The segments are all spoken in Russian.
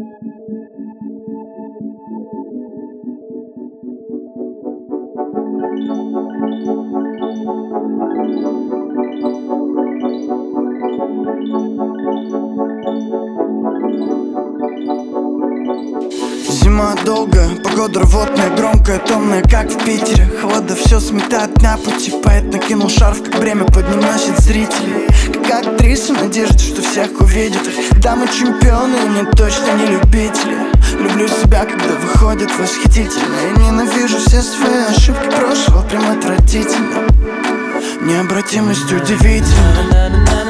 Зима долгая, погода рвотная, громкая, томная, как в Питере. Холода все сметает на пути, поэт накинул шарф, как бремя под ним носит зрители. Как актриса, надежда, что всех увидит. Да, мы чемпионы, не точно не любители. Люблю себя, когда выходит восхитительно. И ненавижу все свои ошибки прошлого, прям отвратительно. Необратимость удивительна.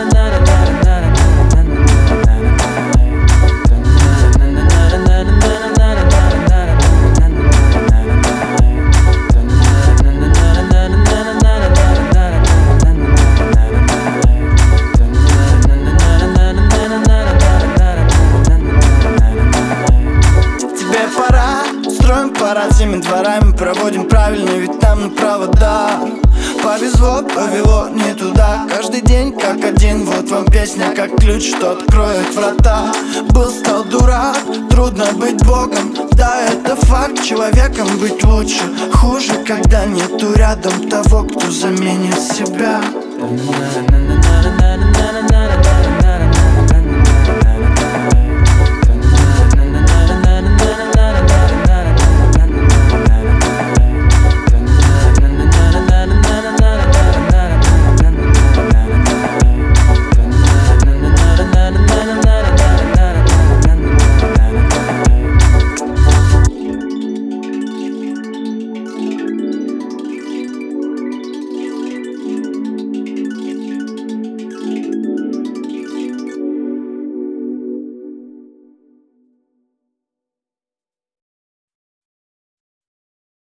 Парад всеми дворами проводим правильно, ведь там направо, да. Повезло, повело не туда. Каждый день как один, вот вам песня как ключ, что откроет врата. Был, стал дурак, трудно быть богом. Да, это факт, человеком быть лучше. Хуже, когда нету рядом того, кто заменит себя.